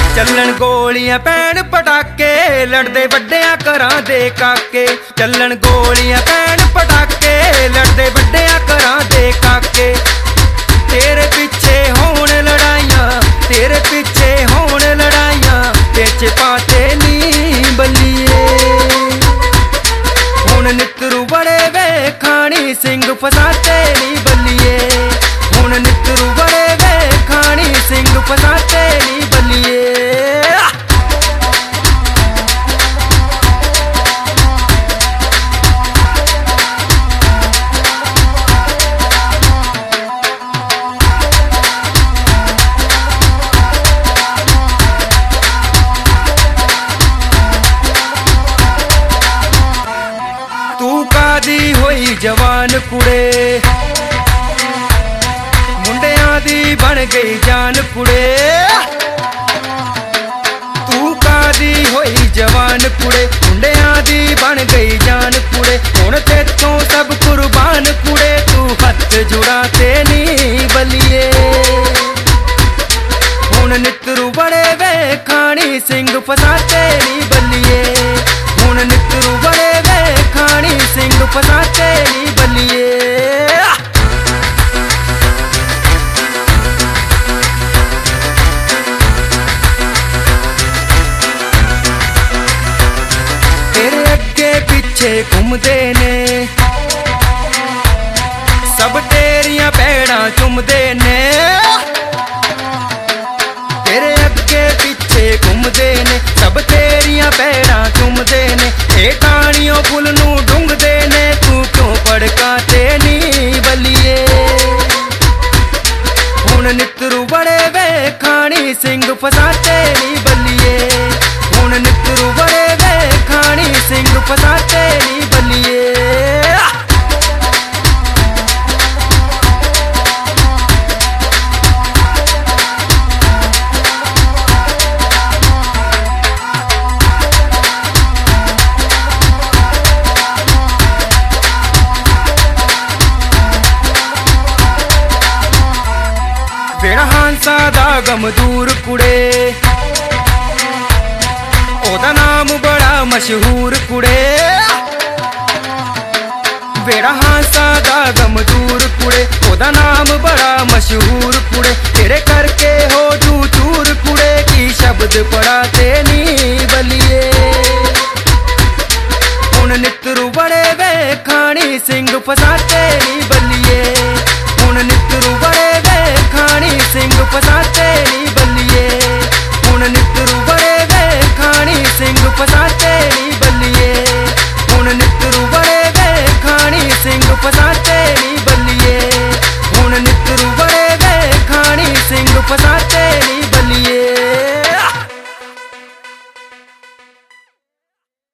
ਚੱਲਣ ਗੋਲੀਆਂ ਪੈਣ ਪਟਾਕੇ ਲੜਦੇ ਵੱਡਿਆਂ ਘਰਾਂ ਦੇ ਕਾਕੇ। ਚੱਲਣ ਗੋਲੀਆਂ ਪੈਣ ਪਟਾਕੇ ਲੜਦੇ ਵੱਡਿਆਂ ਘਰਾਂ ਦੇ ਕਾਕੇ। ਤੇਰੇ ਪਿੱਛੇ ਹੋਣ ਲੜਾਈਆਂ, ਤੇਰੇ ਪਿੱਛੇ ਹੋਣ ਲੜਾਈਆਂ, ਵਿੱਚ ਪਾਤੇ ਨੀ ਬੱਲੀਏ। ਹੁਣ ਨਿੱਤਰੂ ਬੜੇ ਵੇਖਾਣੀ ਸਿੰਘ ਫਸਾਤੇ ਨੀ ਬੱਲੀਏ। ਹੁਣ ਨਿੱਤਰੂ ਬੜੇ ਵੇਖਾਣੀ ਸਿੰਘ ਫਸਾਤੇ ਨੀ ਬੱਲੀਏ। ਹੋਈ ਜਵਾਨ ਕੁੜੇ ਮੁੰਡਿਆਂ ਦੀ ਬਣ ਗਈ ਜਾਨ ਕੁੜੇ। ਤੂੰ ਕਾਦੀ ਹੋਈ ਜਵਾਨ ਕੁੜੇ ਮੁੰਡਿਆਂ ਦੀ ਬਣ ਗਈ ਜਾਨ ਕੁੜੇ। ਹੁਣ ਤੇਥੋਂ ਸਭ ਕੁਰਬਾਨ ਕੁੜੇ ਤੂੰ ਹੱਥ ਜੁੜਾ ਤੇ ਨੀ ਬੱਲੀਏ। ਹੁਣ ਨਿੱਤਰੂ ਬੜੇ ਵੇਖਾਣੀ ਸਿੰਘ ਫਸਾਤੇ ਨੀ ਬੱਲੀਏ। ਹੁਣ ਨਿੱਤਰੂ ਬੜੇ ਵੇਖਾਣੀ ਸਿੰਘ ਫਸਾਤੇ ਨੀ ਬੱਲੀਏ। ਤੇਰੇ ਅੱਗੇ ਪਿੱਛੇ ਘੁੰਮਦੇ ਨੇ ਸਭ ਤੇਰੀਆਂ ਪੈੜਾਂ ਚੁੰਮਦੇ ਨੇ। ਤੇਰੇ ਅੱਗੇ ਪਿੱਛੇ ਘੁੰਮਦੇ ਨੇ ਸਭ ਤੇਰੀਆਂ ਪੈੜਾਂ ਚੁੰਮਦੇ ਨੇ। ਇਹ ਟਾਣੀਆਂ ਫੁੱਲ ਨੂੰ ਡੁੰਗਦੇ ਨੇ ਤੂੰ ਕਿਉਂ ਭੜਕਾ ਤੇ ਨੀ ਬੱਲੀਏ। ਹੁਣ ਨਿੱਤਰੂ ਬੜੇ ਵੇਖਾਣੀ ਸਿੰਘ ਫਸਾਤੇ ਨੀ ਬੱਲੀਏ। ਹੁਣ ਨਿੱਤਰੂ ਬੜੇ ਵੇਖਾਣੀ ਸਿੰਘ ਫਸਾਤੇ ਨੀ ਬੱਲੀਏ। ਵੇੜਾ ਹਾਂਸਾ ਦਾ ਗਮ ਦੂਰ ਕੁੜੇ ਉਹਦਾ ਨਾਮ ਬੜਾ ਮਸ਼ਹੂਰ ਕੁੜੇ। ਵੇੜਾ ਹਾਂਸਾ ਦਾ ਗਮ ਦੂਰ ਕੁੜੇ ਉਹਦਾ ਨਾਮ ਬੜਾ ਮਸ਼ਹੂਰ ਕੁੜੇ। ਤੇਰੇ ਕਰਕੇ ਹੋ ਜੂ ਚੂਰ ਕੁੜੇ ਕੀ ਸ਼ਬਦ ਪੜਾ ਤੇ ਨੀ ਬੱਲੀਏ। ਹੁਣ ਨਿੱਤਰੂ ਬੜੇ ਵੇਖਾਣੀ ਸਿੰਘ ਫਸਾਤੇ ਨੀ ਬੱਲੀਏ। ਹੁਣ ਨਿੱਤਰੂ ਬੜੇ ਵੇਖਾਣੀ ਸਿੰਘ ਫਸਾਤੇ ਨੀ ਬੱਲੀਏ। ਹੁਣ ਨਿੱਤਰੂ ਬੜੇ